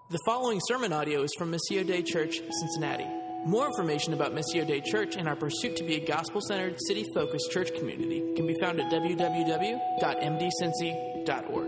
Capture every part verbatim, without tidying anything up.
The following sermon audio is from Missio Dei Church, Cincinnati. More information about Missio Dei Church and our pursuit to be a gospel-centered, city-focused church community can be found at w w w dot m d cincy dot org.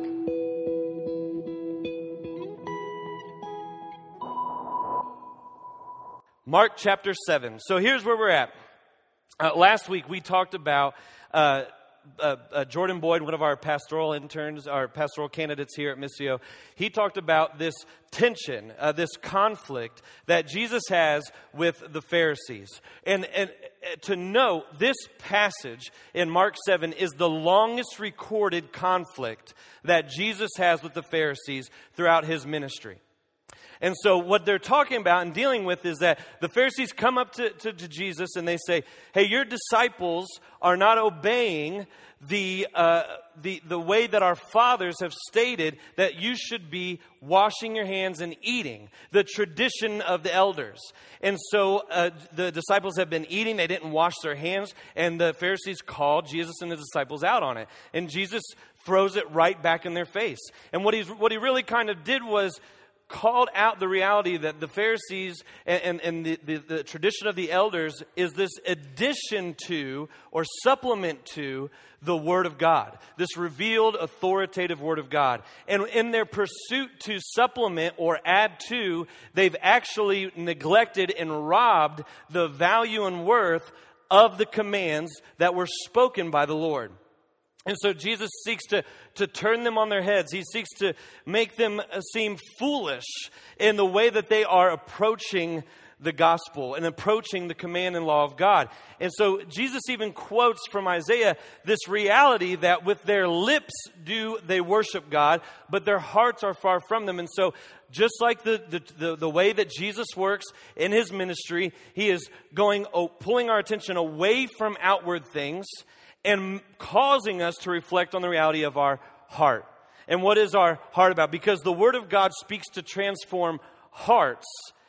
Mark chapter seven. So here's where we're at. Uh, last week we talked about uh, uh, uh, Jordan Boyd, one of our pastoral interns, our pastoral candidates here at Missio. He talked about this tension, uh, this conflict that Jesus has with the Pharisees. And, and uh, to note, this passage in Mark seven is the longest recorded conflict that Jesus has with the Pharisees throughout his ministry. And so what they're talking about and dealing with is that the Pharisees come up to, to, to Jesus and they say, hey, your disciples are not obeying the, uh, the, the way that our fathers have stated that you should be washing your hands and eating, the tradition of the elders. And so uh, the disciples have been eating, they didn't wash their hands, and the Pharisees called Jesus and the disciples out on it. And Jesus throws it right back in their face. And what he's what he really kind of did was called out the reality that the Pharisees and, and, and the, the, the tradition of the elders is this addition to or supplement to the Word of God, this revealed authoritative Word of God. And in their pursuit to supplement or add to, they've actually neglected and robbed the value and worth of the commands that were spoken by the Lord. And so Jesus seeks to, to turn them on their heads. He seeks to make them seem foolish in the way that they are approaching the gospel and approaching the command and law of God. And so Jesus even quotes from Isaiah this reality that with their lips do they worship God, but their hearts are far from them. And so just like the, the, the, the way that Jesus works in his ministry, he is going, oh, pulling our attention away from outward things and causing us to reflect on the reality of our heart. And what is our heart about? Because the Word of God speaks to transform hearts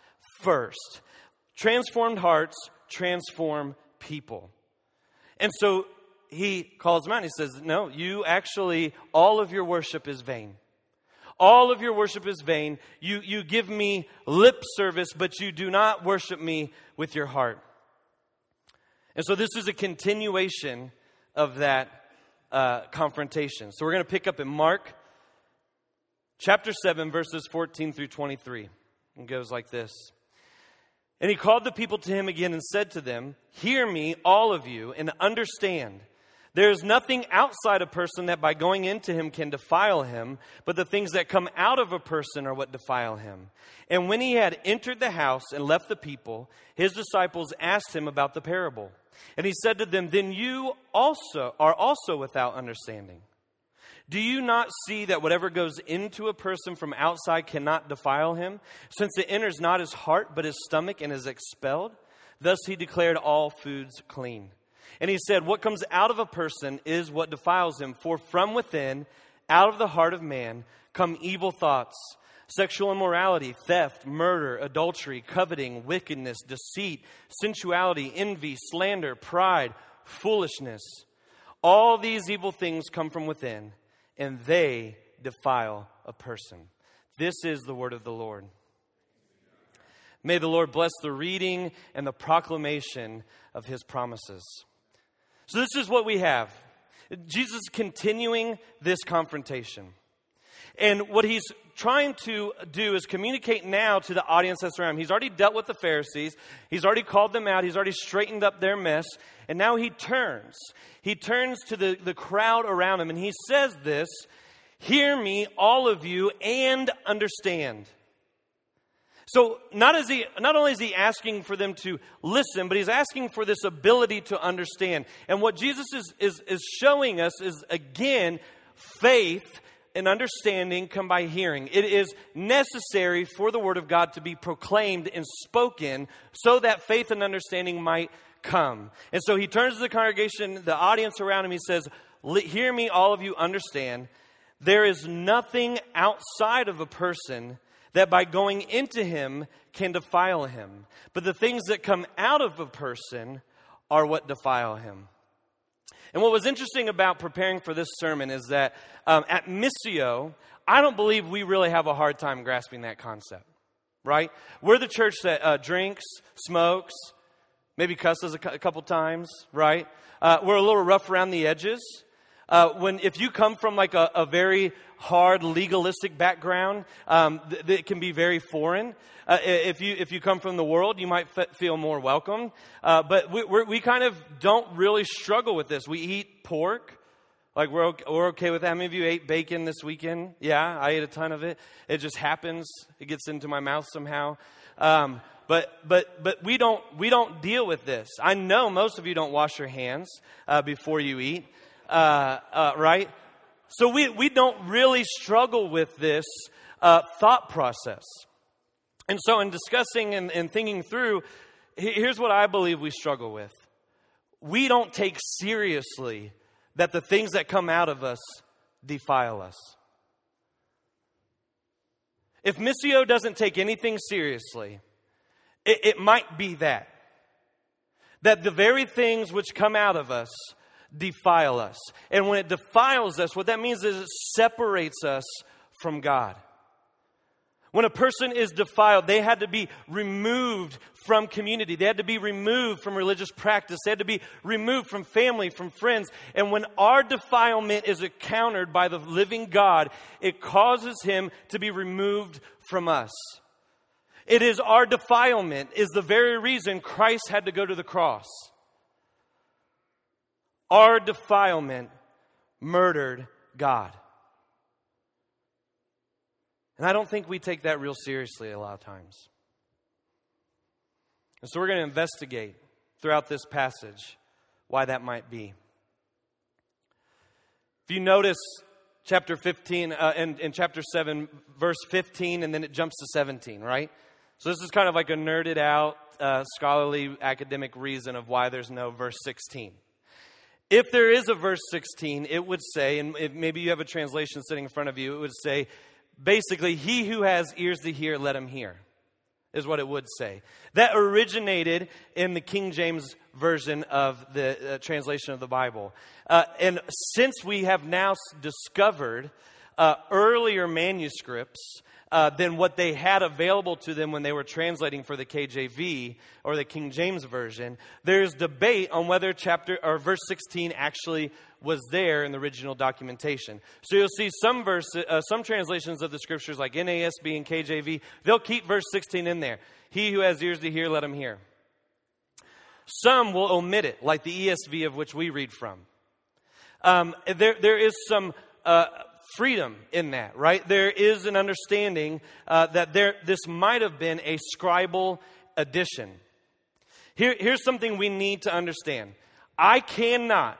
first. Transformed hearts transform people. And so he calls them out and he says, no, you actually, all of your worship is vain. All of your worship is vain. You, you give me lip service, but you do not worship me with your heart. And so this is a continuation of that uh, confrontation. So we're going to pick up in Mark chapter seven, verses fourteen through twenty-three. It goes like this. And he called the people to him again and said to them, hear me, all of you, and understand. There is nothing outside a person that by going into him can defile him, but the things that come out of a person are what defile him. And when he had entered the house and left the people, his disciples asked him about the parable. And he said to them, then you also are also without understanding. Do you not see that whatever goes into a person from outside cannot defile him, since it enters not his heart but his stomach and is expelled? Thus he declared all foods clean. And he said, what comes out of a person is what defiles him. For from within, out of the heart of man, come evil thoughts, sexual immorality, theft, murder, adultery, coveting, wickedness, deceit, sensuality, envy, slander, pride, foolishness. All these evil things come from within, and they defile a person. This is the word of the Lord. May the Lord bless the reading and the proclamation of his promises. So this is what we have. Jesus continuing this confrontation. And what he's trying to do is communicate now to the audience that's around him. He's already dealt with the Pharisees. He's already called them out. He's already straightened up their mess. And now he turns. He turns to the, the crowd around him and he says this, hear me, all of you, and understand. So not, is he, not only is he asking for them to listen, but he's asking for this ability to understand. And what Jesus is, is, is showing us is, again, faith and understanding come by hearing. It is necessary for the Word of God to be proclaimed and spoken so that faith and understanding might come. And so he turns to the congregation, the audience around him, he says, hear me, all of you, understand. There is nothing outside of a person that by going into him can defile him. But the things that come out of a person are what defile him. And what was interesting about preparing for this sermon is that um, at Missio, I don't believe we really have a hard time grasping that concept, right? We're the church that uh, drinks, smokes, maybe cusses a, cu- a couple times, right? Uh, we're a little rough around the edges. Uh, when if you come from like a, a very hard legalistic background, um, th- th- it can be very foreign. Uh, if you if you come from the world, you might f- feel more welcome. Uh, but we we're, we kind of don't really struggle with this. We eat pork, like we're okay, we're okay with that. How many of you ate bacon this weekend? Yeah, I ate a ton of it. It just happens. It gets into my mouth somehow. Um, But but but we don't we don't deal with this. I know most of you don't wash your hands uh, before you eat, uh, uh, right? So we we don't really struggle with this uh, thought process. And so in discussing and, and thinking through, here's what I believe we struggle with. We don't take seriously that the things that come out of us defile us. If Missio doesn't take anything seriously, It, it might be that. That the very things which come out of us defile us. And when it defiles us, what that means is it separates us from God. When a person is defiled, they had to be removed from community. They had to be removed from religious practice. They had to be removed from family, from friends. And when our defilement is encountered by the living God, it causes him to be removed from us. It is our defilement is the very reason Christ had to go to the cross. Our defilement murdered God. And I don't think we take that real seriously a lot of times. And so we're going to investigate throughout this passage why that might be. If you notice chapter fifteen, uh, in, in chapter seven, verse fifteen, and then it jumps to seventeen, right? So this is kind of like a nerded out, uh, scholarly, academic reason of why there's no verse sixteen. If there is a verse sixteen, it would say, and if maybe you have a translation sitting in front of you, it would say, basically, he who has ears to hear, let him hear, is what it would say. That originated in the King James Version of the uh, translation of the Bible. Uh, and since we have now discovered uh, earlier manuscripts, Uh, than what they had available to them when they were translating for the K J V or the King James Version, there's debate on whether chapter or verse sixteen actually was there in the original documentation. So you'll see some verse, uh, some translations of the scriptures like N A S B and K J V, they'll keep verse sixteen in there. He who has ears to hear, let him hear. Some will omit it, like the E S V of which we read from. Um, there, there is some Uh, freedom in that, right? There is an understanding uh, that there this might have been a scribal addition. Here, here's something we need to understand. I cannot,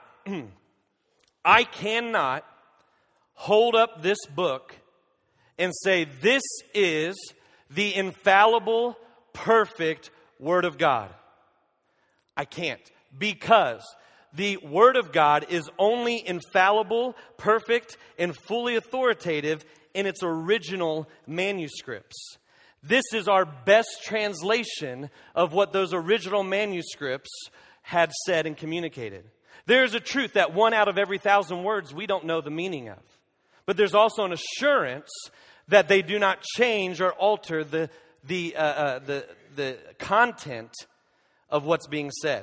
I cannot hold up this book and say this is the infallible, perfect Word of God. I can't, because the Word of God is only infallible, perfect, and fully authoritative in its original manuscripts. This is our best translation of what those original manuscripts had said and communicated. There is a truth that one out of every thousand words we don't know the meaning of. But there's also an assurance that they do not change or alter the, the, uh, uh, the, the content of what's being said.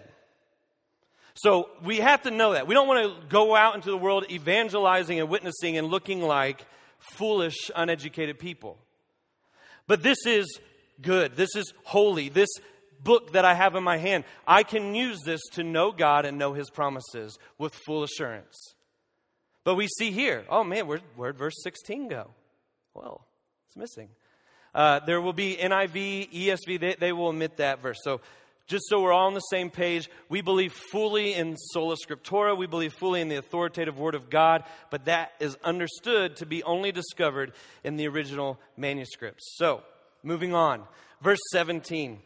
So we have to know that. We don't want to go out into the world evangelizing and witnessing and looking like foolish, uneducated people. But this is good. This is holy. This book that I have in my hand, I can use this to know God and know His promises with full assurance. But we see here, oh man, where, where'd verse sixteen go? Well, it's missing. Uh, there will be N I V, E S V, they, they will omit that verse. So just so we're all on the same page, we believe fully in sola scriptura. We believe fully in the authoritative Word of God. But that is understood to be only discovered in the original manuscripts. So, moving on. Verse seventeen.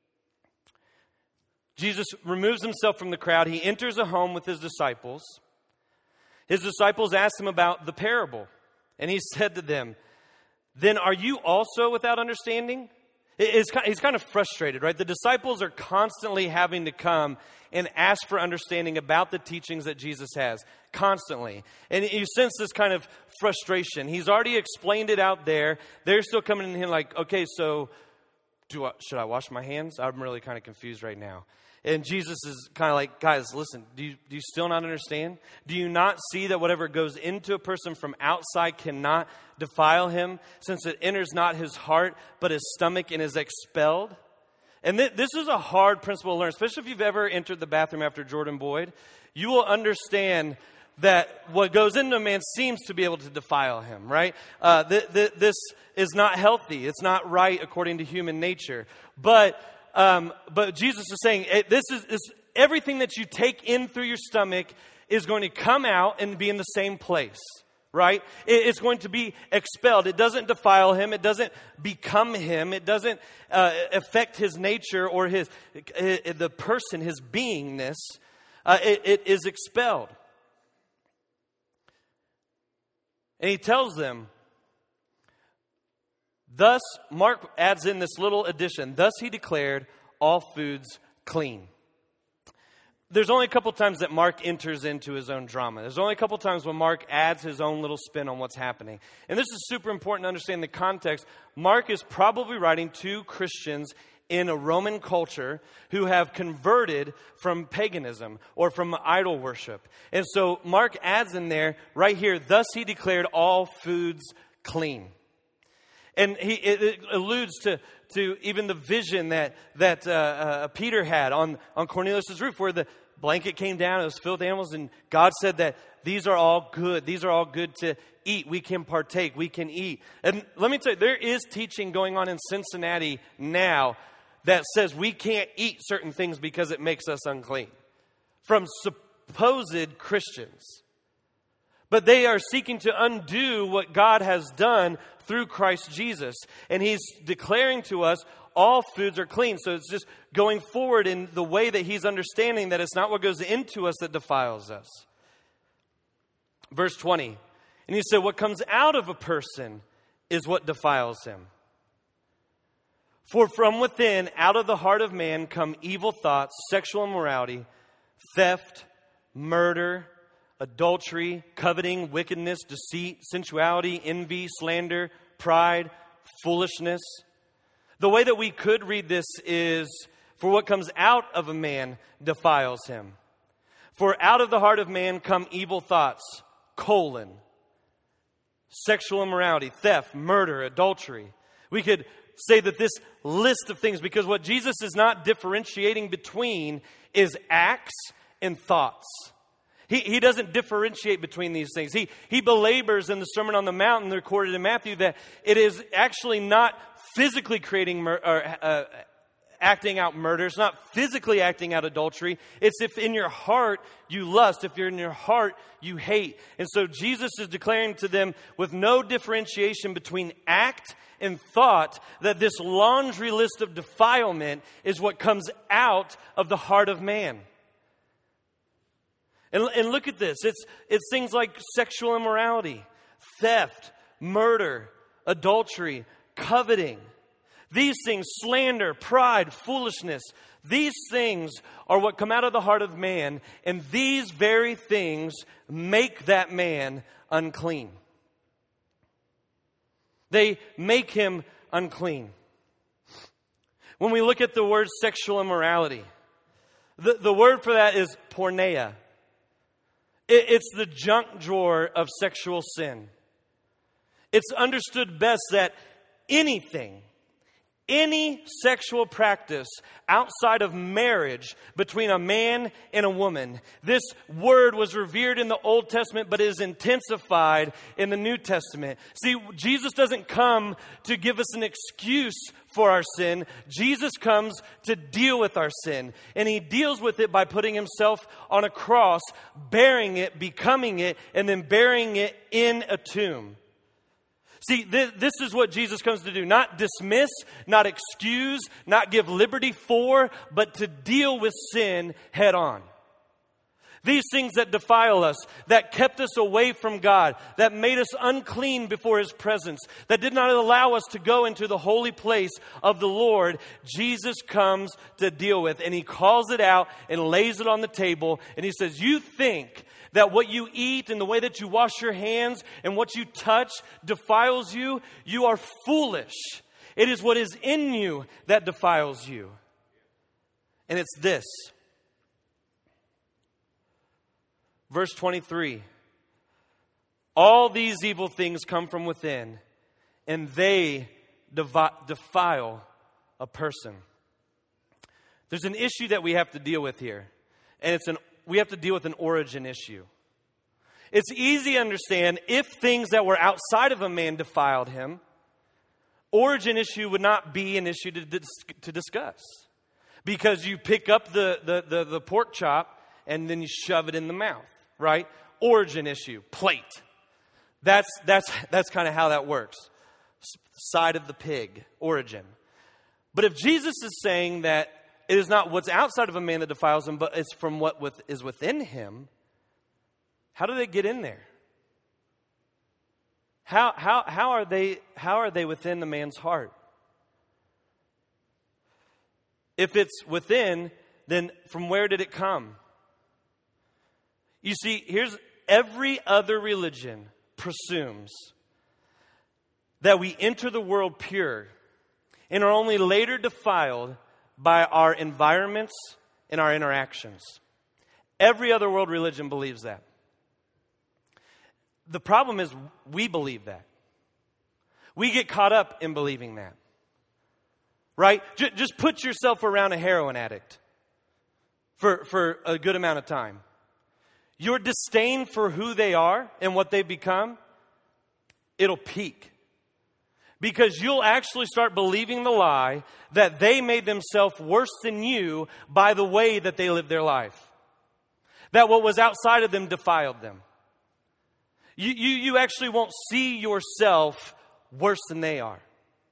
Jesus removes himself from the crowd. He enters a home with his disciples. His disciples asked him about the parable. And he said to them, "Then are you also without understanding?" He's kind of frustrated, right? The disciples are constantly having to come and ask for understanding about the teachings that Jesus has. Constantly. And you sense this kind of frustration. He's already explained it out there. They're still coming in here like, okay, so do I, should I wash my hands? I'm really kind of confused right now. And Jesus is kind of like, guys, listen, do you, do you still not understand? Do you not see that whatever goes into a person from outside cannot defile him, since it enters not his heart, but his stomach, and is expelled? And th- this is a hard principle to learn, especially if you've ever entered the bathroom after Jordan Boyd. You will understand that what goes into a man seems to be able to defile him, right? Uh, th- th- this is not healthy. It's not right according to human nature. But um, but Jesus is saying, this is this, everything that you take in through your stomach is going to come out and be in the same place, right? It, it's going to be expelled. It doesn't defile him. It doesn't become him. It doesn't uh, affect his nature or his uh, the person, his beingness. Uh, it, it is expelled. And he tells them, thus, Mark adds in this little addition, thus he declared all foods clean. There's only a couple times that Mark enters into his own drama. There's only a couple times when Mark adds his own little spin on what's happening. And this is super important to understand the context. Mark is probably writing to Christians in a Roman culture who have converted from paganism or from idol worship. And so Mark adds in there, right here, thus he declared all foods clean. And he it, it alludes to, to even the vision that, that uh, uh, Peter had on, on Cornelius' roof, where the blanket came down, it was filled with animals, and God said that these are all good. These are all good to eat. We can partake. We can eat. And let me tell you, there is teaching going on in Cincinnati now that says we can't eat certain things because it makes us unclean, from supposed Christians. But they are seeking to undo what God has done through Christ Jesus. And he's declaring to us all foods are clean. So it's just going forward in the way that he's understanding that it's not what goes into us that defiles us. Verse twenty. And he said, what comes out of a person is what defiles him. For from within, out of the heart of man, come evil thoughts, sexual immorality, theft, murder, adultery, coveting, wickedness, deceit, sensuality, envy, slander, pride, foolishness. The way that we could read this is, for what comes out of a man defiles him. For out of the heart of man come evil thoughts, colon, sexual immorality, theft, murder, adultery. We could say that this list of things, because what Jesus is not differentiating between is acts and thoughts. He, he doesn't differentiate between these things. He, he belabors in the Sermon on the Mount, recorded in Matthew, that it is actually not physically creating mur- or uh, acting out murder. It's not physically acting out adultery. It's if in your heart you lust, if you're in your heart you hate. And so Jesus is declaring to them with no differentiation between act and thought that this laundry list of defilement is what comes out of the heart of man. And, and look at this. It's, it's things like sexual immorality, theft, murder, adultery, coveting. These things, slander, pride, foolishness, these things are what come out of the heart of man, and these very things make that man unclean. They make him unclean. When we look at the word sexual immorality, the, the word for that is porneia. It, it's the junk drawer of sexual sin. It's understood best that anything, any sexual practice outside of marriage between a man and a woman, this word was revered in the Old Testament, but is intensified in the New Testament. See, Jesus doesn't come to give us an excuse for our sin. Jesus comes to deal with our sin. And he deals with it by putting himself on a cross, bearing it, becoming it, and then burying it in a tomb. See, th- this is what Jesus comes to do. Not dismiss, not excuse, not give liberty for, but to deal with sin head on. These things that defile us, that kept us away from God, that made us unclean before His presence, that did not allow us to go into the holy place of the Lord, Jesus comes to deal with. And He calls it out and lays it on the table. And He says, you think that what you eat and the way that you wash your hands and what you touch defiles you? You are foolish. It is what is in you that defiles you. And it's this. Verse twenty-three, all these evil things come from within, and they devi- defile a person. There's an issue that we have to deal with here, and it's an we have to deal with an origin issue. It's easy to understand if things that were outside of a man defiled him, origin issue would not be an issue to, dis- to discuss. Because you pick up the, the, the, the pork chop and then you shove it in the mouth. Right? Origin issue, plate. That's that's that's kind of how that works. Side of the pig, origin. But if Jesus is saying that it is not what's outside of a man that defiles him, but it's from what with, is within him, how do they get in there? How how how are they how are they within the man's heart? If it's within, then from where did it come? You see, here's every other religion presumes that we enter the world pure and are only later defiled by our environments and our interactions. Every other world religion believes that. The problem is we believe that. We get caught up in believing that. Right? J- just put yourself around a heroin addict for, for a good amount of time. Your disdain for who they are and what they've become, it'll peak. Because you'll actually start believing the lie that they made themselves worse than you by the way that they lived their life. That what was outside of them defiled them. You, you, you actually won't see yourself worse than they are.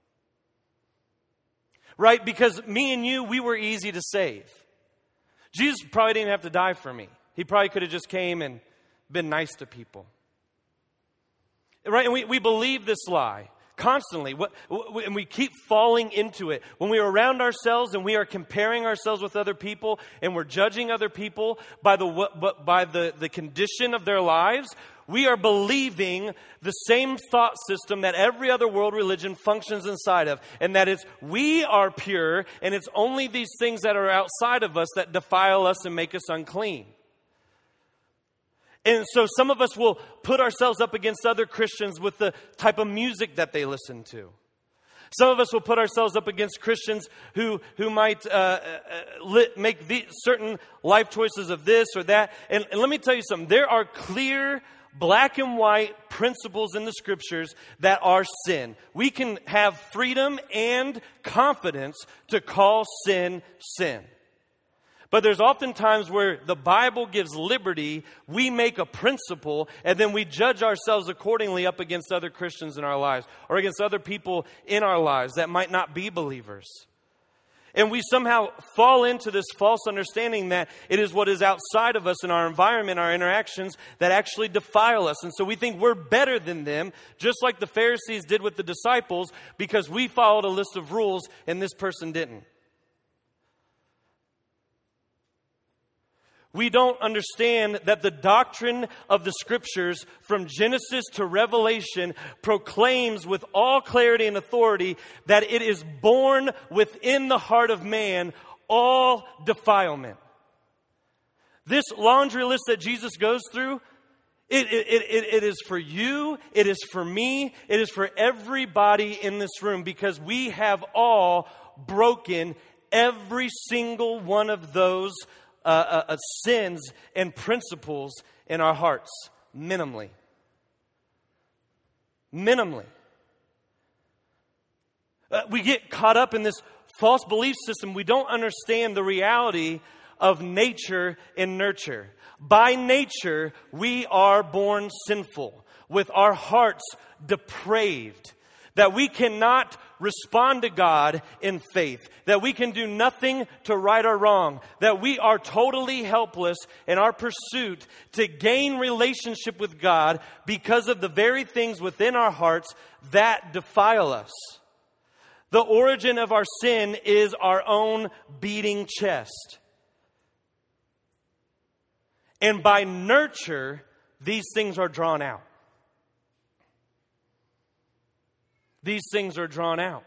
Right? Because me and you, we were easy to save. Jesus probably didn't have to die for me. He probably could have just came and been nice to people. Right? And we, we believe this lie constantly. What, and we keep falling into it. When we are around ourselves and we are comparing ourselves with other people and we're judging other people by the, by the, the condition of their lives, we are believing the same thought system that every other world religion functions inside of. And that is, we are pure and it's only these things that are outside of us that defile us and make us unclean. And so some of us will put ourselves up against other Christians with the type of music that they listen to. Some of us will put ourselves up against Christians who, who might uh, uh, make the, certain life choices of this or that. And, and let me tell you something. There are clear black and white principles in the Scriptures that are sin. We can have freedom and confidence to call sin, sin. But there's often times where the Bible gives liberty, we make a principle, and then we judge ourselves accordingly up against other Christians in our lives or against other people in our lives that might not be believers. And we somehow fall into this false understanding that it is what is outside of us in our environment, our interactions, that actually defile us. And so we think we're better than them, just like the Pharisees did with the disciples, because we followed a list of rules and this person didn't. We don't understand that the doctrine of the Scriptures from Genesis to Revelation proclaims with all clarity and authority that it is born within the heart of man all defilement. This laundry list that Jesus goes through, it, it, it, it is for you, it is for me, it is for everybody in this room, because we have all broken every single one of those Uh, uh, uh, sins and principles in our hearts, minimally. Minimally. Uh, we get caught up in this false belief system. We don't understand the reality of nature and nurture. By nature, we are born sinful, with our hearts depraved, that we cannot respond to God in faith, that we can do nothing to right or wrong, that we are totally helpless in our pursuit to gain relationship with God because of the very things within our hearts that defile us. The origin of our sin is our own beating chest. And by nurture, these things are drawn out. These things are drawn out.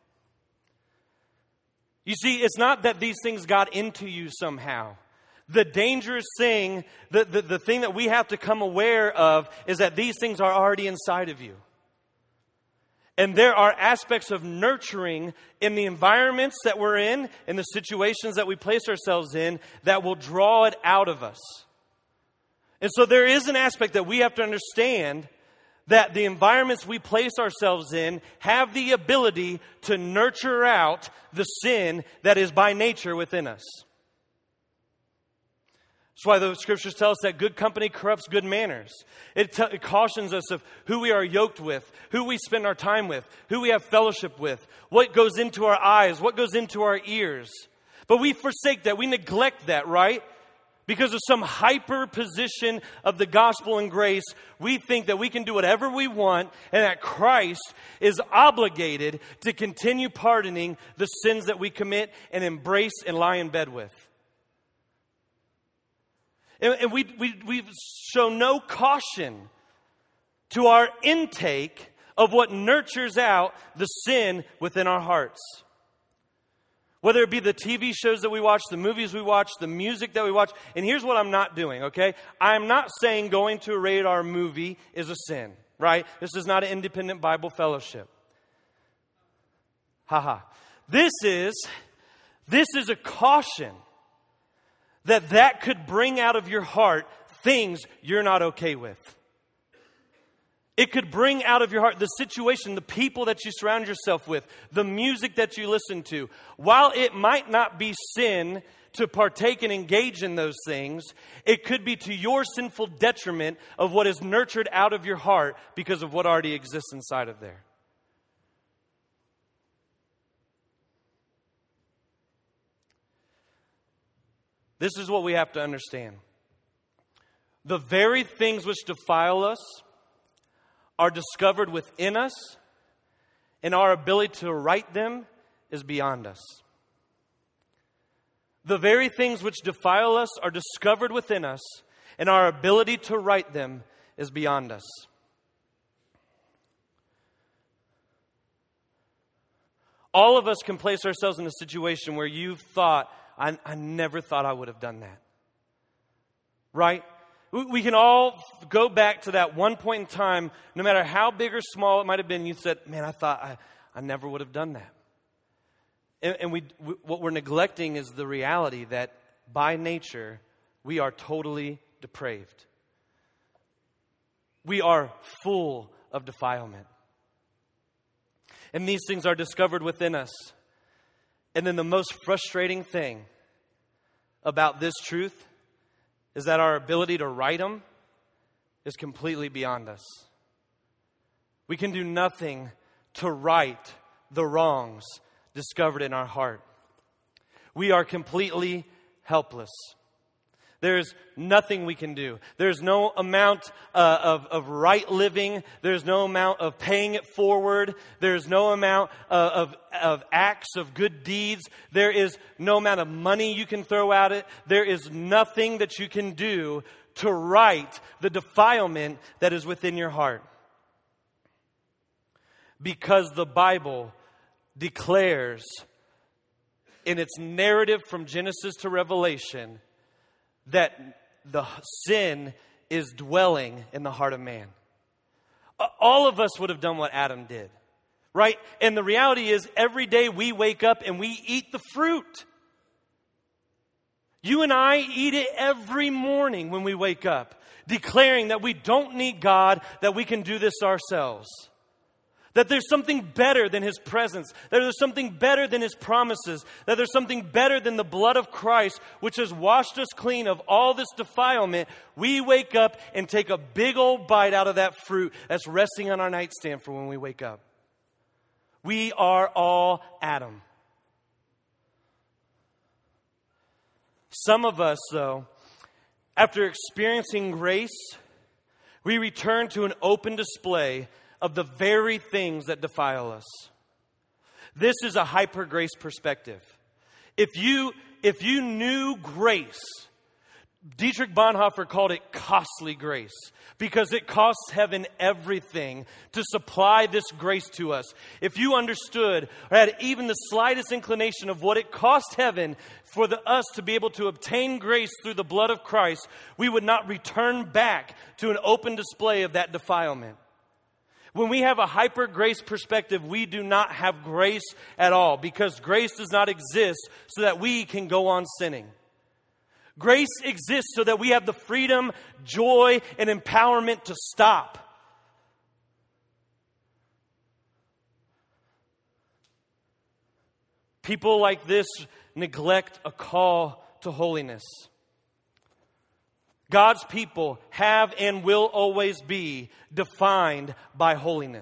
You see, it's not that these things got into you somehow. The dangerous thing, the, the, the thing that we have to come aware of is that these things are already inside of you. And there are aspects of nurturing in the environments that we're in, in the situations that we place ourselves in, that will draw it out of us. And so there is an aspect that we have to understand, that the environments we place ourselves in have the ability to nurture out the sin that is by nature within us. That's why the scriptures tell us that good company corrupts good manners. It, t- it cautions us of who we are yoked with, who we spend our time with, who we have fellowship with, what goes into our eyes, what goes into our ears. But we forsake that. We neglect that, right? Because of some hyper position of the gospel and grace, we think that we can do whatever we want and that Christ is obligated to continue pardoning the sins that we commit and embrace and lie in bed with. And, and we, we, we show no caution to our intake of what nurtures out the sin within our hearts. Whether it be the T V shows that we watch, the movies we watch, the music that we watch. And here's what I'm not doing, okay? I'm not saying going to a rated R movie is a sin, right? This is not an independent Bible fellowship. Haha. This is, this is a caution that that could bring out of your heart things you're not okay with. It could bring out of your heart the situation, the people that you surround yourself with, the music that you listen to. While it might not be sin to partake and engage in those things, it could be to your sinful detriment of what is nurtured out of your heart because of what already exists inside of there. This is what we have to understand. The very things which defile us are discovered within us, and our ability to right them is beyond us. The very things which defile us are discovered within us, and our ability to right them is beyond us. All of us can place ourselves in a situation where you've thought, I, I never thought I would have done that. Right? We, we can all go back to that one point in time, no matter how big or small it might have been, you said, man, I thought I, I never would have done that. And, and we, we, what we're neglecting is the reality that by nature, we are totally depraved. We are full of defilement. And these things are discovered within us. And then the most frustrating thing about this truth is that our ability to right them is completely beyond us. We can do nothing to right the wrongs discovered in our heart. We are completely helpless. There's nothing we can do. There's no amount uh, of, of right living. There's no amount of paying it forward. There's no amount uh, of, of acts of good deeds. There is no amount of money you can throw at it. There is nothing that you can do to right the defilement that is within your heart. Because the Bible declares in its narrative from Genesis to Revelation that the sin is dwelling in the heart of man. All of us would have done what Adam did, right? And the reality is every day we wake up and we eat the fruit. You and I eat it every morning when we wake up, declaring that we don't need God, that we can do this ourselves. That there's something better than His presence. That there's something better than His promises. That there's something better than the blood of Christ, which has washed us clean of all this defilement. We wake up and take a big old bite out of that fruit that's resting on our nightstand for when we wake up. We are all Adam. Some of us, though, after experiencing grace, we return to an open display of the very things that defile us. This is a hyper grace perspective. If you, if you knew grace, Dietrich Bonhoeffer called it costly grace because it costs heaven everything to supply this grace to us. If you understood or had even the slightest inclination of what it cost heaven for the, us to be able to obtain grace through the blood of Christ, we would not return back to an open display of that defilement. When we have a hyper grace perspective, we do not have grace at all because grace does not exist so that we can go on sinning. Grace exists so that we have the freedom, joy, and empowerment to stop. People like this neglect a call to holiness. God's people have and will always be defined by holiness.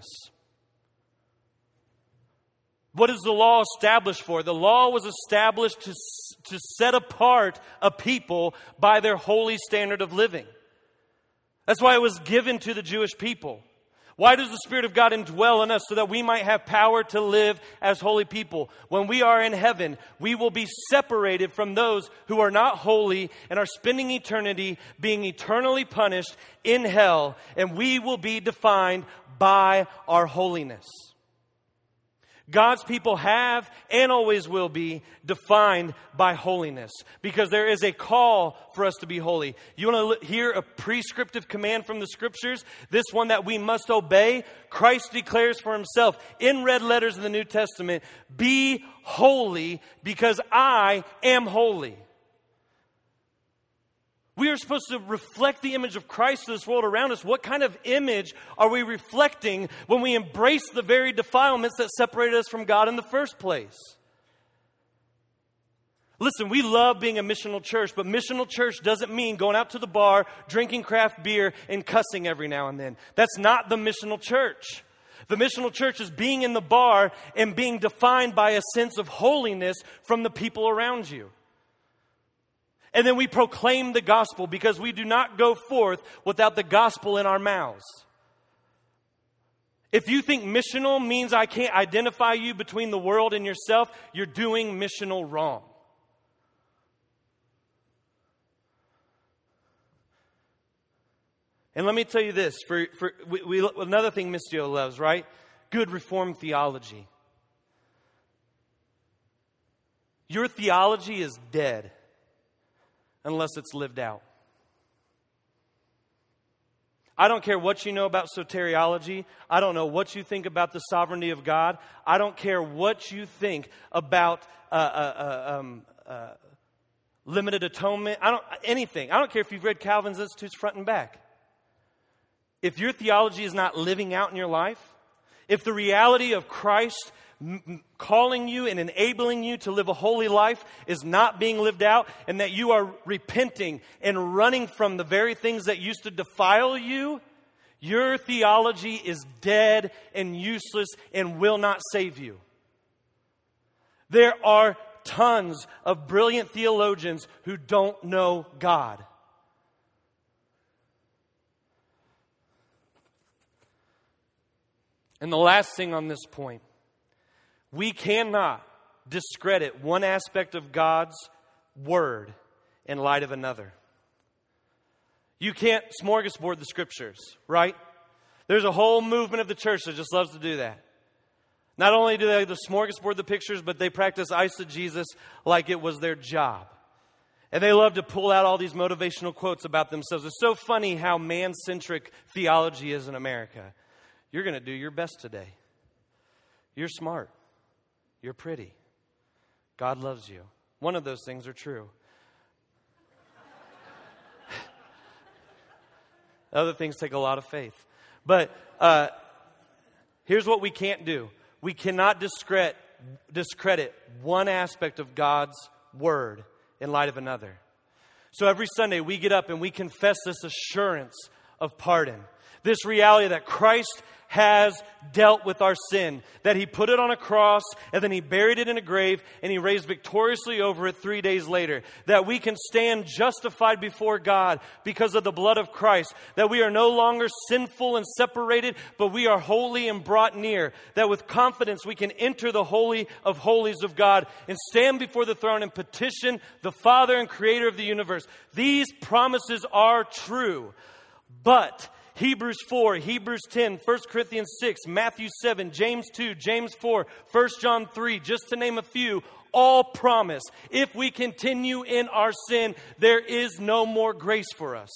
What is the law established for? The law was established to, to set apart a people by their holy standard of living. That's why it was given to the Jewish people. Why does the Spirit of God indwell in us? So that we might have power to live as holy people. When we are in heaven, we will be separated from those who are not holy and are spending eternity being eternally punished in hell. And we will be defined by our holiness. God's people have and always will be defined by holiness because there is a call for us to be holy. You want to hear a prescriptive command from the Scriptures? This one that we must obey? Christ declares for himself in red letters in the New Testament, "Be holy because I am holy." We are supposed to reflect the image of Christ to this world around us. What kind of image are we reflecting when we embrace the very defilements that separated us from God in the first place? Listen, we love being a missional church, but missional church doesn't mean going out to the bar, drinking craft beer, and cussing every now and then. That's not the missional church. The missional church is being in the bar and being defined by a sense of holiness from the people around you. And then we proclaim the gospel because we do not go forth without the gospel in our mouths. If you think missional means I can't identify you between the world and yourself, you're doing missional wrong. And let me tell you this, for, for we, we, another thing Missio loves, right? Good Reformed theology. Your theology is dead unless it's lived out. I don't care what you know about soteriology. I don't know what you think about the sovereignty of God. I don't care what you think about uh, uh, uh, um, uh, limited atonement. I don't anything. I don't care if you've read Calvin's Institutes front and back. If your theology is not living out in your life, if the reality of Christ m- calling you and enabling you to live a holy life is not being lived out, and that you are repenting and running from the very things that used to defile you, your theology is dead and useless and will not save you. There are tons of brilliant theologians who don't know God. And the last thing on this point, we cannot discredit one aspect of God's word in light of another. You can't smorgasbord the Scriptures, right? There's a whole movement of the church that just loves to do that. Not only do they the smorgasbord the pictures, but they practice eisegesis like it was their job. And they love to pull out all these motivational quotes about themselves. It's so funny how man-centric theology is in America. You're going to do your best today. You're smart. You're pretty. God loves you. One of those things are true. Other things take a lot of faith. But uh, here's what we can't do. We cannot discredit, discredit one aspect of God's word in light of another. So every Sunday we get up and we confess this assurance of pardon. This reality that Christ has dealt with our sin, that He put it on a cross and then He buried it in a grave and He raised victoriously over it three days later. That we can stand justified before God because of the blood of Christ. That we are no longer sinful and separated, but we are holy and brought near. That with confidence we can enter the Holy of Holies of God and stand before the throne and petition the Father and Creator of the universe. These promises are true, but Hebrews four, Hebrews ten, First Corinthians six, Matthew seven, James two, James four, First John three, just to name a few, all promise. If we continue in our sin, there is no more grace for us.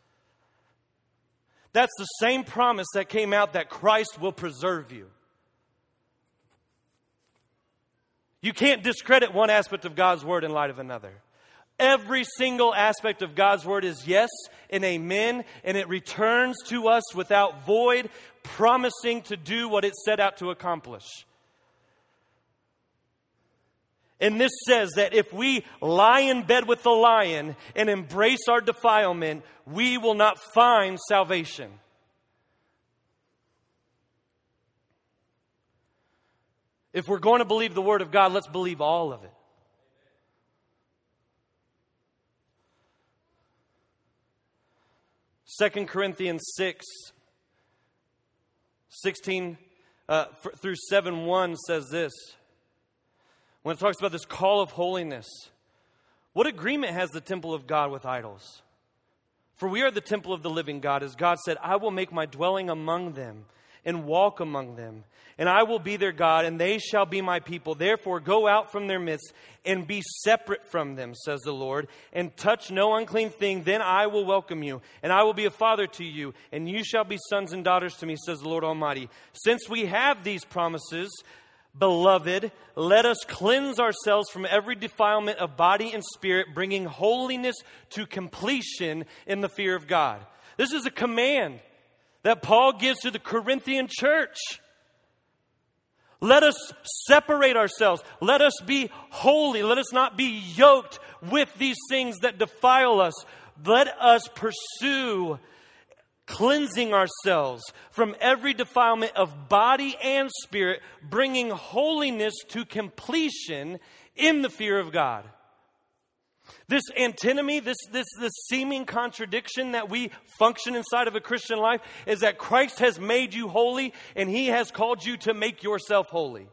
That's the same promise that came out that Christ will preserve you. You can't discredit one aspect of God's word in light of another. Every single aspect of God's word is yes and amen, and it returns to us without void, promising to do what it set out to accomplish. And this says that if we lie in bed with the lion and embrace our defilement, we will not find salvation. If we're going to believe the word of God, let's believe all of it. Second Corinthians six, sixteen uh, f- through seven one says this. When it talks about this call of holiness, what agreement has the temple of God with idols? For we are the temple of the living God. As God said, I will make my dwelling among them and walk among them. And I will be their God, and they shall be my people. Therefore, go out from their midst and be separate from them, says the Lord, and touch no unclean thing. Then I will welcome you, and I will be a father to you, and you shall be sons and daughters to me, says the Lord Almighty. Since we have these promises, beloved, let us cleanse ourselves from every defilement of body and spirit, bringing holiness to completion in the fear of God. This is a command that Paul gives to the Corinthian church. Let us separate ourselves. Let us be holy. Let us not be yoked with these things that defile us. Let us pursue cleansing ourselves from every defilement of body and spirit, bringing holiness to completion in the fear of God. This antinomy, this, this, this seeming contradiction that we function inside of a Christian life is that Christ has made you holy and He has called you to make yourself holy.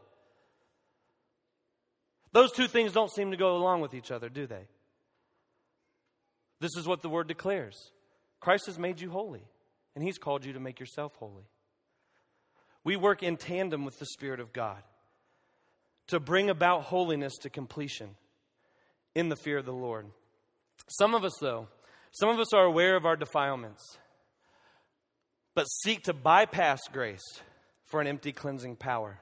Those two things don't seem to go along with each other, do they? This is what the Word declares. Christ has made you holy and He's called you to make yourself holy. We work in tandem with the Spirit of God to bring about holiness to completion in the fear of the Lord. Some of us, though, some of us are aware of our defilements, but seek to bypass grace for an empty cleansing power.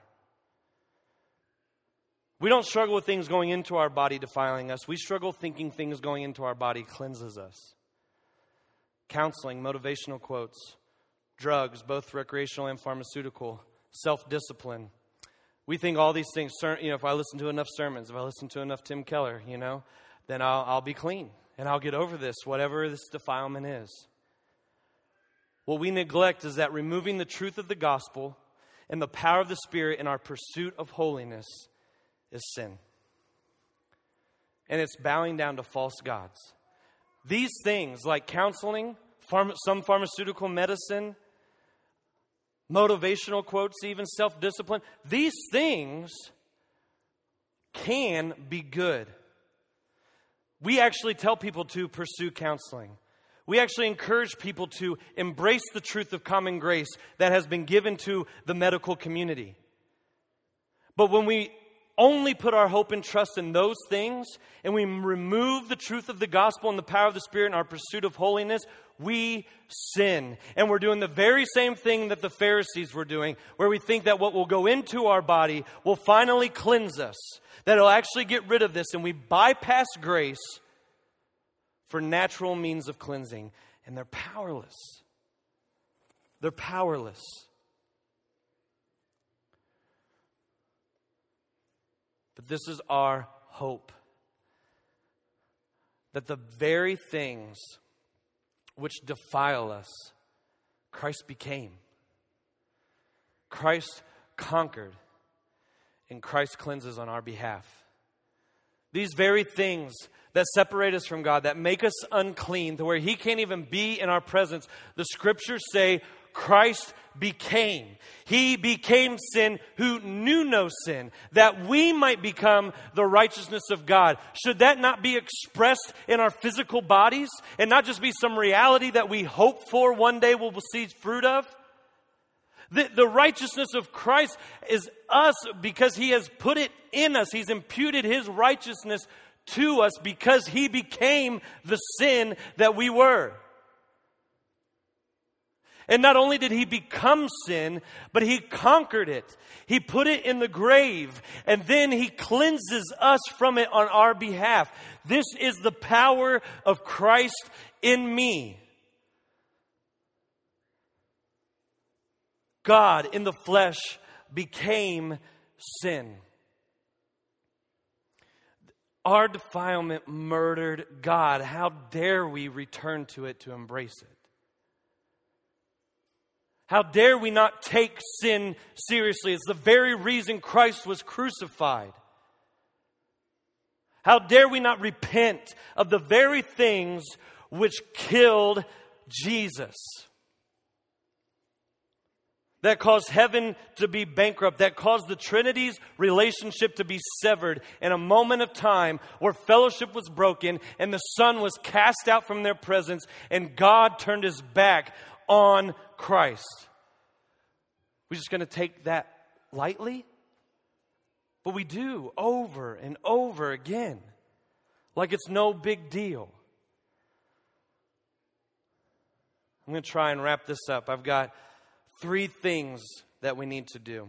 We don't struggle with things going into our body defiling us. We struggle thinking things going into our body cleanses us. Counseling, motivational quotes, drugs, both recreational and pharmaceutical, self-discipline. We think all these things, you know, if I listen to enough sermons, if I listen to enough Tim Keller, you know, then I'll, I'll be clean and I'll get over this, whatever this defilement is. What we neglect is that removing the truth of the gospel and the power of the Spirit in our pursuit of holiness is sin. And it's bowing down to false gods. These things like counseling, pharma, some pharmaceutical medicine, motivational quotes, even self-discipline, these things can be good. We actually tell people to pursue counseling. We actually encourage people to embrace the truth of common grace that has been given to the medical community. But when we only put our hope and trust in those things, and we remove the truth of the gospel and the power of the Spirit in our pursuit of holiness, we sin. And we're doing the very same thing that the Pharisees were doing, where we think that what will go into our body will finally cleanse us, that it'll actually get rid of this, and we bypass grace for natural means of cleansing. And they're powerless. They're powerless. But this is our hope, that the very things which defile us Christ became. Christ conquered. And Christ cleanses on our behalf. These very things that separate us from God, that make us unclean, to where He can't even be in our presence, the Scriptures say Christ became. He became sin who knew no sin, that we might become the righteousness of God. Should that not be expressed in our physical bodies and not just be some reality that we hope for one day we'll see fruit of? The, the righteousness of Christ is us because He has put it in us. He's imputed His righteousness to us because He became the sin that we were. And not only did He become sin, but He conquered it. He put it in the grave, and then He cleanses us from it on our behalf. This is the power of Christ in me. God in the flesh became sin. Our defilement murdered God. How dare we return to it to embrace it? How dare we not take sin seriously? It's the very reason Christ was crucified. How dare we not repent of the very things which killed Jesus? That caused heaven to be bankrupt, that caused the Trinity's relationship to be severed in a moment of time where fellowship was broken and the Son was cast out from their presence and God turned His back on Christ. We're just going to take that lightly? But we do over and over again, like it's no big deal. I'm going to try and wrap this up. I've got three things that we need to do.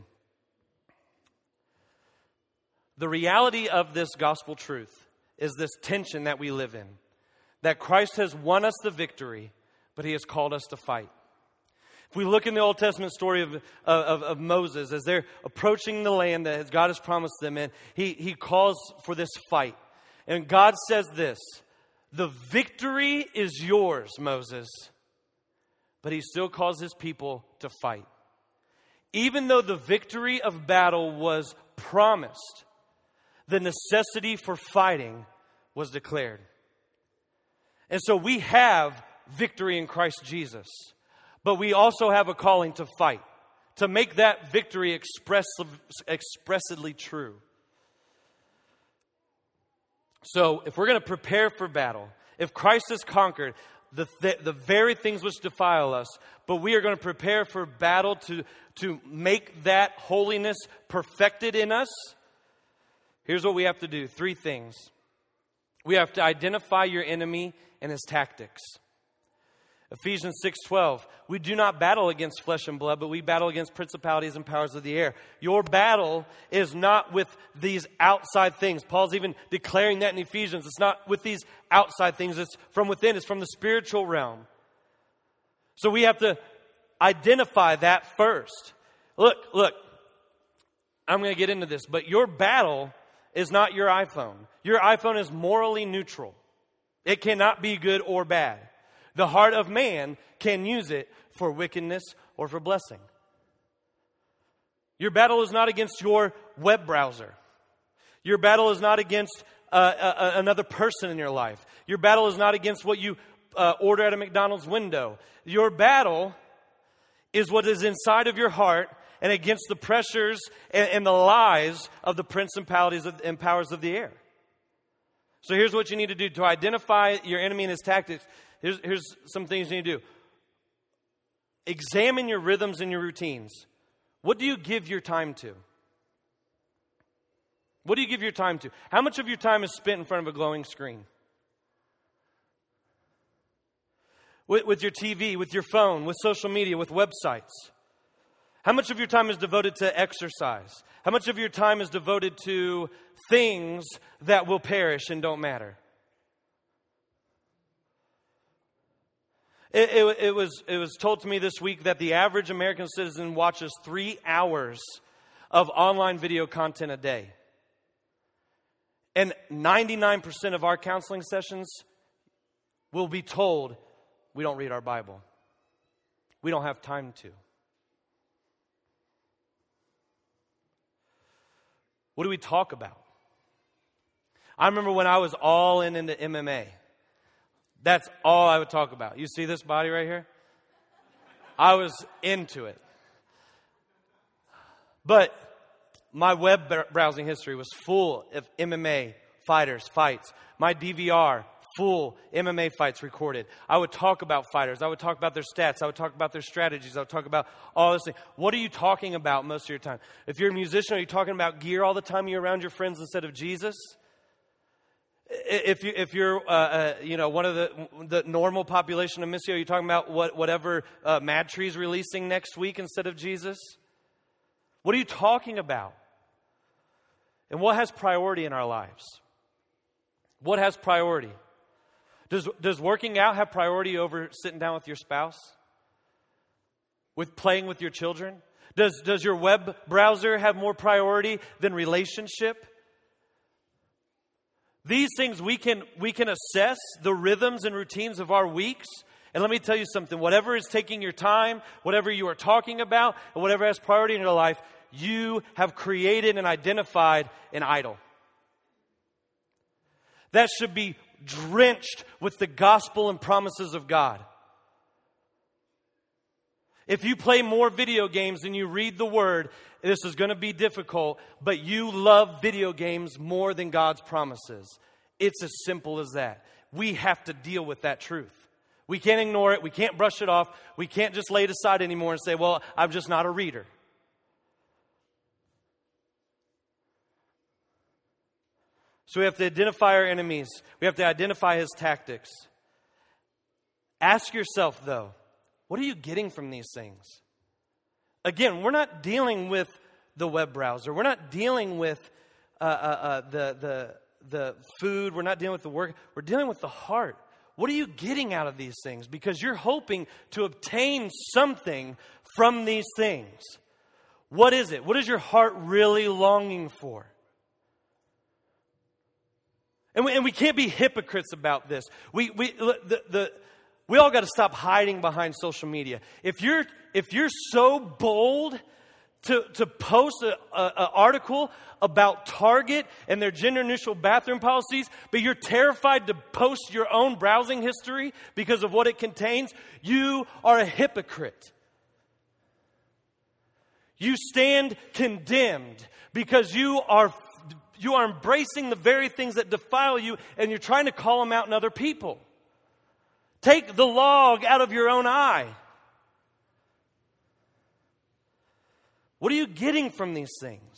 The reality of this gospel truth is this tension that we live in. That Christ has won us the victory, but He has called us to fight. If we look in the Old Testament story of, of, of Moses, as they're approaching the land that God has promised them, and he, he calls for this fight. And God says this, the victory is yours, Moses. But He still calls His people to fight. Even though the victory of battle was promised, the necessity for fighting was declared. And so we have victory in Christ Jesus. But we also have a calling to fight, to make that victory express, expressedly true. So if we're going to prepare for battle, if Christ has conquered the, th- the very things which defile us, but we are going to prepare for battle to, to make that holiness perfected in us, here's what we have to do. Three things. We have to identify your enemy and his tactics. Ephesians six twelve, we do not battle against flesh and blood, but we battle against principalities and powers of the air. Your battle is not with these outside things. Paul's even declaring that in Ephesians. It's not with these outside things. It's from within. It's from the spiritual realm. So we have to identify that first. Look, look, I'm going to get into this, but your battle is not your iPhone. Your iPhone is morally neutral. It cannot be good or bad. The heart of man can use it for wickedness or for blessing. Your battle is not against your web browser. Your battle is not against uh, uh, another person in your life. Your battle is not against what you uh, order at a McDonald's window. Your battle is what is inside of your heart and against the pressures and, and the lies of the principalities of, and powers of the air. So here's what you need to do to identify your enemy and his tactics. Here's, here's some things you need to do. Examine your rhythms and your routines. What do you give your time to? What do you give your time to? How much of your time is spent in front of a glowing screen? With, with your T V, with your phone, with social media, with websites? How much of your time is devoted to exercise? How much of your time is devoted to things that will perish and don't matter? It, it, it was it was told to me this week that the average American citizen watches three hours of online video content a day. And ninety-nine percent of our counseling sessions will be told we don't read our Bible. We don't have time to. What do we talk about? I remember when I was all in into M M A. That's all I would talk about. You see this body right here? I was into it. But my web browsing history was full of M M A fighters, fights. My D V R, full M M A fights recorded. I would talk about fighters. I would talk about their stats. I would talk about their strategies. I would talk about all this thing. What are you talking about most of your time? If you're a musician, are you talking about gear all the time? You're around your friends instead of Jesus? If you if you're uh, uh, you know one of the the normal population of Missio, are you talking about what whatever uh, Mad Tree's releasing next week instead of Jesus? What are you talking about? And what has priority in our lives? What has priority? Does does working out have priority over sitting down with your spouse? With playing with your children? Does does your web browser have more priority than relationship? These things we can we can assess the rhythms and routines of our weeks. And let me tell you something, whatever is taking your time, whatever you are talking about, and whatever has priority in your life, you have created and identified an idol. That should be drenched with the gospel and promises of God. If you play more video games than you read the Word, this is going to be difficult, but you love video games more than God's promises. It's as simple as that. We have to deal with that truth. We can't ignore it. We can't brush it off. We can't just lay it aside anymore and say, well, I'm just not a reader. So we have to identify our enemies. We have to identify his tactics. Ask yourself, though, what are you getting from these things? Again, we're not dealing with the web browser. We're not dealing with uh, uh, uh, the, the, the food. We're not dealing with the work. We're dealing with the heart. What are you getting out of these things? Because you're hoping to obtain something from these things. What is it? What is your heart really longing for? And we, and we can't be hypocrites about this. We we the, the we all got to stop hiding behind social media. If you're if you're so bold to to post an article about Target and their gender neutral bathroom policies, but you're terrified to post your own browsing history because of what it contains, you are a hypocrite. You stand condemned because you are you are embracing the very things that defile you, and you're trying to call them out in other people. Take the log out of your own eye. What are you getting from these things?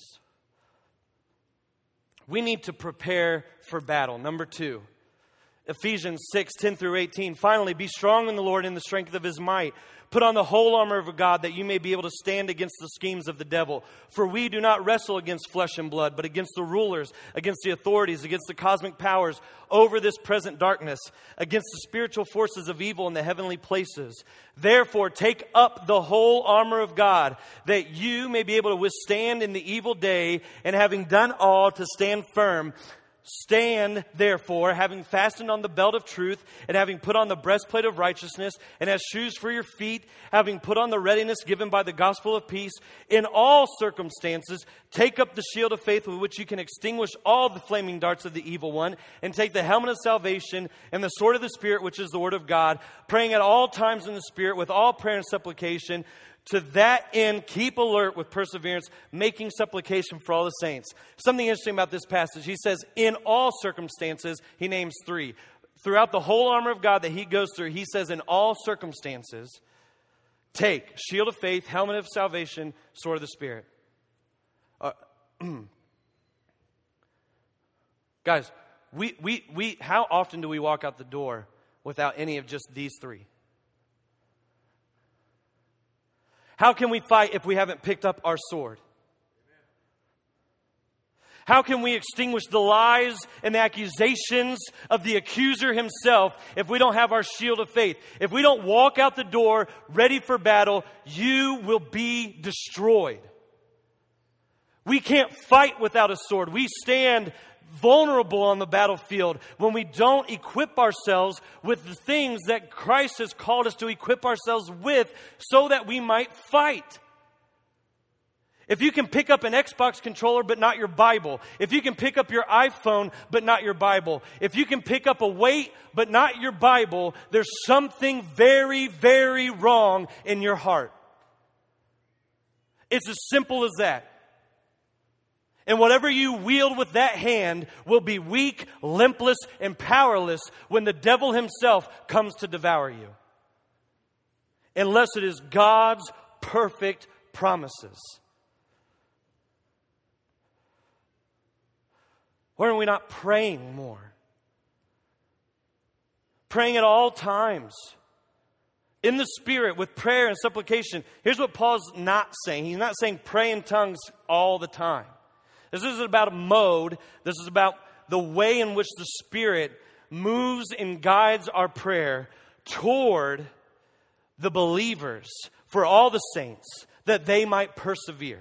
We need to prepare for battle. Number two, Ephesians six, ten through eighteen. Finally, be strong in the Lord in the strength of his might. Put on the whole armor of God that you may be able to stand against the schemes of the devil. For we do not wrestle against flesh and blood, but against the rulers, against the authorities, against the cosmic powers over this present darkness, against the spiritual forces of evil in the heavenly places. Therefore, take up the whole armor of God, that you may be able to withstand in the evil day, and having done all, to stand firm. Stand, therefore, having fastened on the belt of truth, and having put on the breastplate of righteousness, and as shoes for your feet, having put on the readiness given by the gospel of peace. In all circumstances, take up the shield of faith with which you can extinguish all the flaming darts of the evil one, and take the helmet of salvation and the sword of the Spirit, which is the word of God, praying at all times in the Spirit with all prayer and supplication. To that end, keep alert with perseverance, making supplication for all the saints. Something interesting about this passage. He says, in all circumstances, he names three. Throughout the whole armor of God that he goes through, he says, in all circumstances, take shield of faith, helmet of salvation, sword of the Spirit. Uh, guys, we, we, we, how often do we walk out the door without any of just these three? How can we fight if we haven't picked up our sword? How can we extinguish the lies and the accusations of the accuser himself if we don't have our shield of faith? If we don't walk out the door ready for battle, you will be destroyed. We can't fight without a sword. We stand vulnerable on the battlefield when we don't equip ourselves with the things that Christ has called us to equip ourselves with so that we might fight. If you can pick up an Xbox controller but not your Bible, if you can pick up your iPhone but not your Bible, if you can pick up a weight but not your Bible, there's something very, very wrong in your heart. It's as simple as that. And whatever you wield with that hand will be weak, limpless, and powerless when the devil himself comes to devour you. Unless it is God's perfect promises. Why are we not praying more? Praying at all times. In the Spirit, with prayer and supplication. Here's what Paul's not saying. He's not saying pray in tongues all the time. This isn't about a mode. This is about the way in which the Spirit moves and guides our prayer toward the believers, for all the saints, that they might persevere.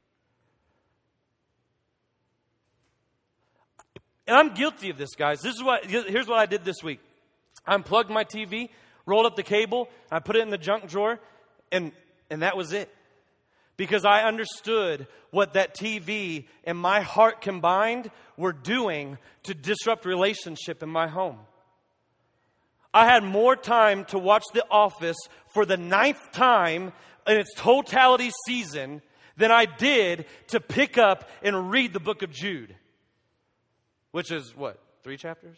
And I'm guilty of this, guys. This is what. Here's what I did this week. I unplugged my T V, rolled up the cable, I put it in the junk drawer, and, and that was it. Because I understood what that T V and my heart combined were doing to disrupt relationship in my home. I had more time to watch The Office for the ninth time in its totality season than I did to pick up and read the book of Jude. Which is, what, three chapters?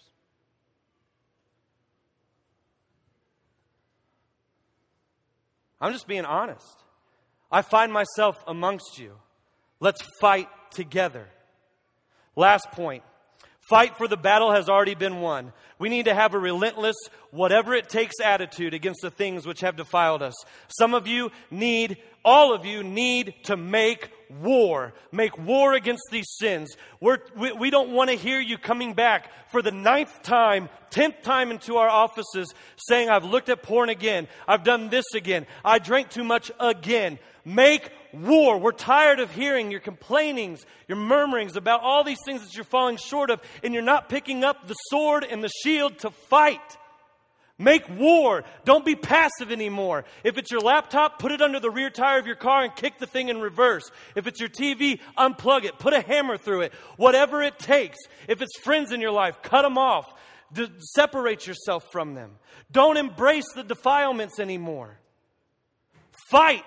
I'm just being honest. I find myself amongst you. Let's fight together. Last point. Fight for the battle has already been won. We need to have a relentless, whatever it takes attitude against the things which have defiled us. Some of you need, all of you need to make war. Make war against these sins. We're, we, we don't want to hear you coming back for the ninth time, tenth time into our offices saying, I've looked at porn again. I've done this again. I drank too much again. Make war. We're tired of hearing your complainings, your murmurings about all these things that you're falling short of, and you're not picking up the sword and the shield to fight. Make war. Don't be passive anymore. If it's your laptop, put it under the rear tire of your car and kick the thing in reverse. If it's your T V, unplug it. Put a hammer through it. Whatever it takes. If it's friends in your life, cut them off. D- separate yourself from them. Don't embrace the defilements anymore. Fight.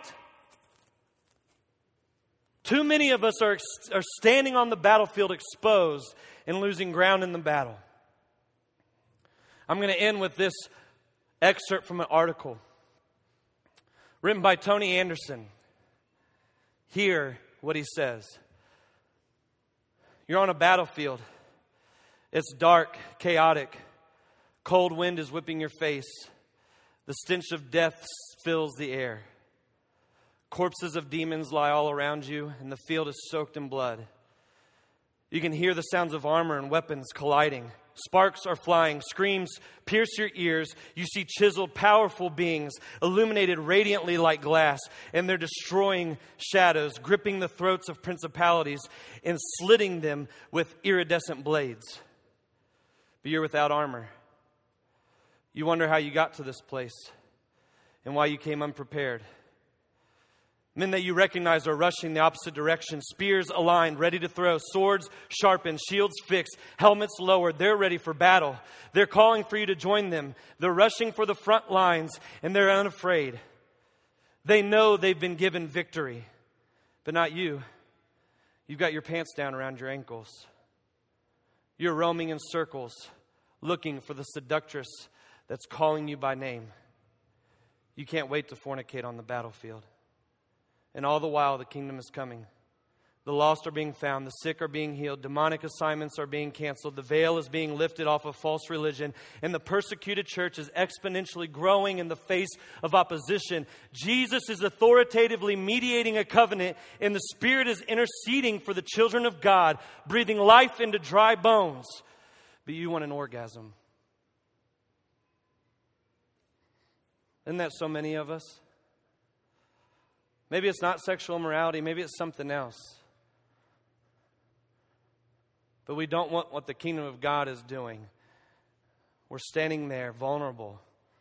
Too many of us are, ex- are standing on the battlefield exposed and losing ground in the battle. I'm going to end with this excerpt from an article written by Tony Anderson. Hear what he says. You're on a battlefield. It's dark, chaotic. Cold wind is whipping your face. The stench of death fills the air. Corpses of demons lie all around you, and the field is soaked in blood. You can hear the sounds of armor and weapons colliding. Sparks are flying. Screams pierce your ears. You see chiseled, powerful beings, illuminated radiantly like glass, and they're destroying shadows, gripping the throats of principalities, and slitting them with iridescent blades. But you're without armor. You wonder how you got to this place and why you came unprepared. Men that you recognize are rushing the opposite direction. Spears aligned, ready to throw. Swords sharpened, shields fixed, helmets lowered. They're ready for battle. They're calling for you to join them. They're rushing for the front lines, and they're unafraid. They know they've been given victory, but not you. You've got your pants down around your ankles. You're roaming in circles, looking for the seductress that's calling you by name. You can't wait to fornicate on the battlefield. And all the while, the kingdom is coming. The lost are being found. The sick are being healed. Demonic assignments are being canceled. The veil is being lifted off of false religion. And the persecuted church is exponentially growing in the face of opposition. Jesus is authoritatively mediating a covenant, and the Spirit is interceding for the children of God, breathing life into dry bones. But you want an orgasm. Isn't that so many of us? Maybe it's not sexual immorality. Maybe it's something else. but we don't want what the kingdom of God is doing. We're standing there vulnerable,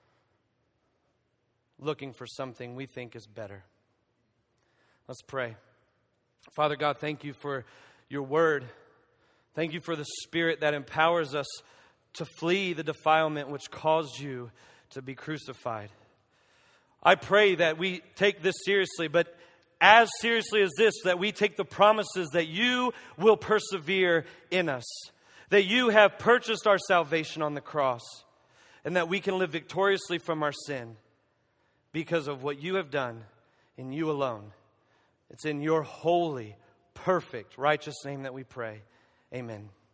looking for something we think is better. Let's pray. Father God, thank you for your word. Thank you for the Spirit that empowers us to flee the defilement which caused you to be crucified. I pray that we take this seriously, but as seriously as this, that we take the promises that you will persevere in us, that you have purchased our salvation on the cross, and that we can live victoriously from our sin because of what you have done in you alone. It's in your holy, perfect, righteous name that we pray. Amen.